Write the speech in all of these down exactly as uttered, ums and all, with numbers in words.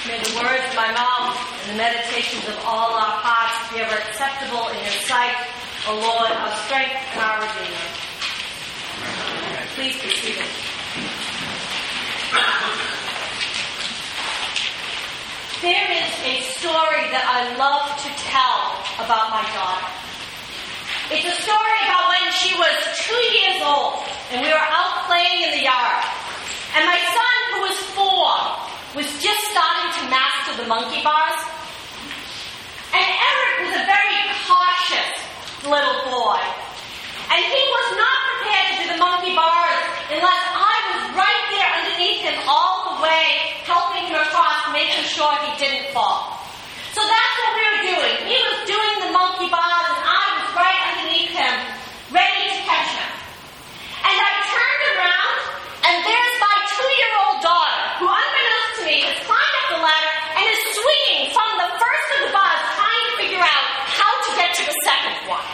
May the words of my mouth and the meditations of all our hearts be ever acceptable in your sight, O Lord, our strength and our Redeemer. Please be seated. There is a story that I love to tell about my daughter. It's a story about when she was two years old and we were out playing in the yard. And my son, who was four, was just starting to master the monkey bars. And Eric was a very cautious little boy. And he was not prepared to do the monkey bars unless I was right there underneath him all the way, helping him across, making sure he didn't fall. So that's what we were doing. He was doing the monkey bars and I was right underneath him, ready to catch him. And I turned around and there's my two-year-old daughter, who unbeknownst to me has climbed up the ladder and is swinging from the first of the bars, trying to figure out how to get to the second one.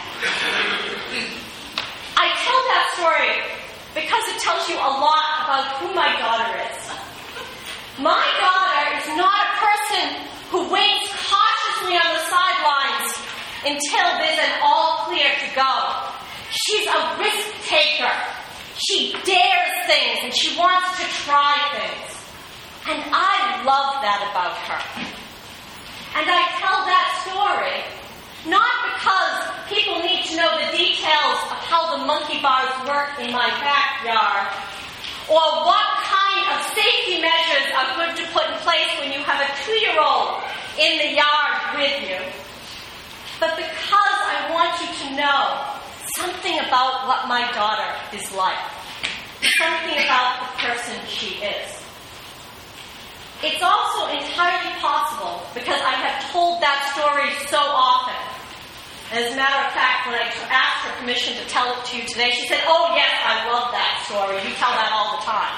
I tell that story because it tells you a lot about who my daughter is. My daughter is not a person who waits cautiously on the sidelines until there's an all clear to go. She's a risk taker. She dares things and she wants to try things. And I love that about her. And I tell that story not because people need to know the details of how the monkey bars work in my backyard or what kind of safety measures are good to put in place when you have a two-year-old in the yard with you, but because I want you to know something about what my daughter is like, something about the person she is. It's also entirely possible, because I have told that story so often. As a matter of fact, when I asked her permission to tell it to you today, she said, "Oh yes, I love that story. You tell that all the time."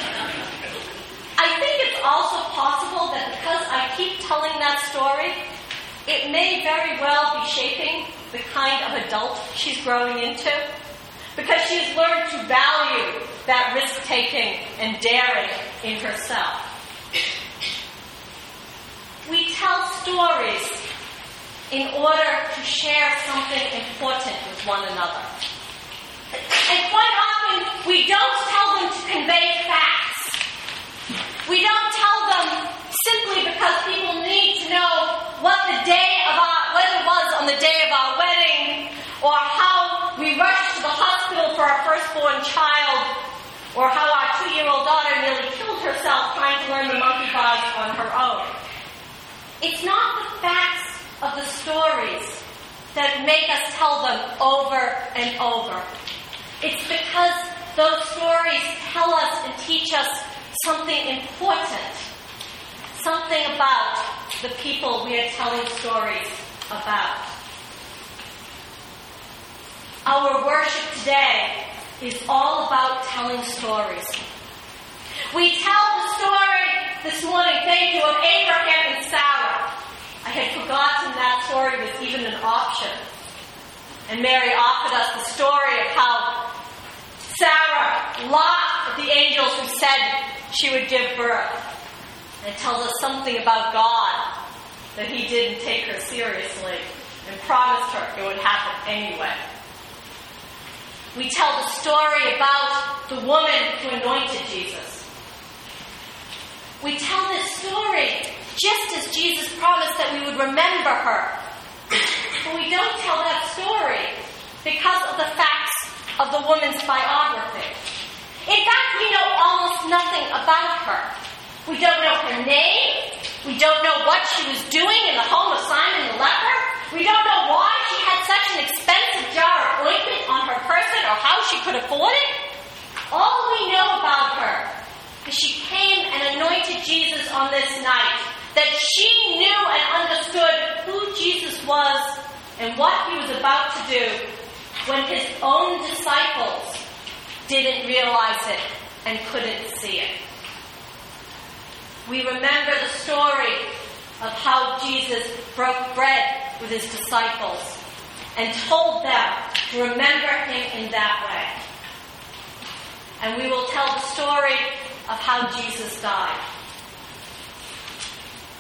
I think it's also possible that because I keep telling that story, it may very well be shaping the kind of adult she's growing into, because she's learned to value that risk-taking and daring in herself. We tell stories in order to share something important with one another. And quite often, we don't tell them to convey facts. We don't tell them simply because people need to know what the day of our, what it was on the day of our wedding, or how we rushed to the hospital for our firstborn child, or how our two-year-old daughter nearly killed herself trying to learn the monkey bars on her own. It's not the facts of the stories that make us tell them over and over. It's because those stories tell us and teach us something important, something about the people we are telling stories about. Our worship today is all about telling stories. We tell the story this morning, thank you, of Abraham and Sarah. I had forgotten that story was even an option. And Mary offered us the story of how Sarah laughed at the angels who said she would give birth. And it tells us something about God, that he didn't take her seriously and promised her it would happen anyway. We tell the story about the woman who anointed Jesus. We tell this story just as Jesus promised that we would remember her. But we don't tell that story because of the facts of the woman's biography. In fact, we know almost nothing about her. We don't know her name. We don't know what she was doing in the home of Simon the leper. We don't know why she had such an expensive jar of ointment on her person or how she could afford it. All we know about her is she came and anointed Jesus on this night, that she knew and understood who Jesus was and what he was about to do when his own disciples didn't realize it and couldn't see it. We remember the story of how Jesus broke bread with his disciples and told them to remember him in that way. And we will tell the story of how Jesus died.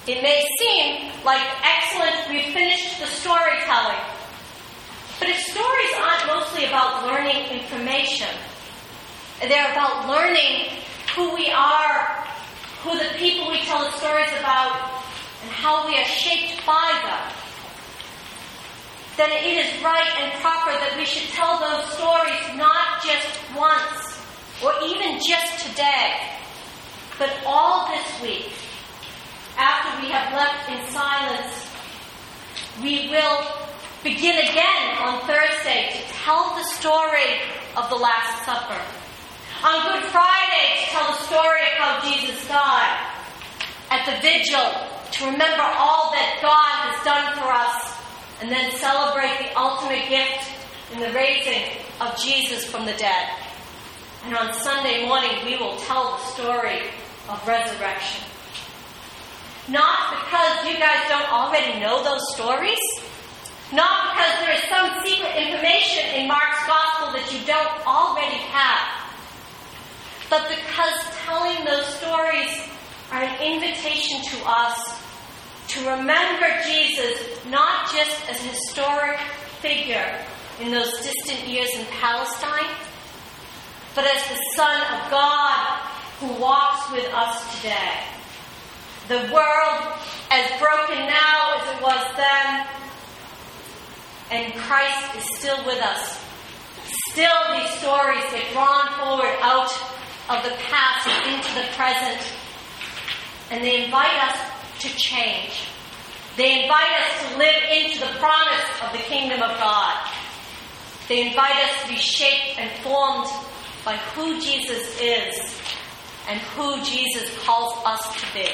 It may seem like, excellent, we've finished the storytelling. But if stories aren't mostly about learning information, they're about learning who we are, who the people we tell the stories about, and how we are shaped by them, then it is right and proper that we should tell those stories not just once, or even just today, but all this week. After we have left in silence, we will begin again on Thursday to tell the story of the Last Supper. On Good Friday, to tell the story of how Jesus died. At the Vigil, to remember all that God has done for us, and then celebrate the ultimate gift in the raising of Jesus from the dead. And on Sunday morning, we will tell the story of resurrection. Not because you guys don't already know those stories. Not because there is some secret information in Mark's gospel that you don't already have. But because telling those stories are an invitation to us to remember Jesus not just as a historic figure in those distant years in Palestine, but as the Son of God who walks with us today. The world as broken now as it was then, and Christ is still with us. Still these stories get drawn forward out of the past and into the present, and they invite us to change. They invite us to live into the promise of the kingdom of God. They invite us to be shaped and formed by who Jesus is and who Jesus calls us to be.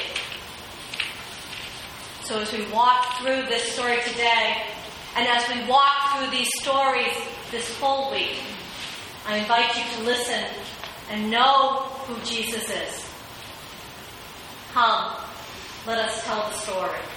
So as we walk through this story today, and as we walk through these stories this whole week, I invite you to listen and know who Jesus is. Come, let us tell the story.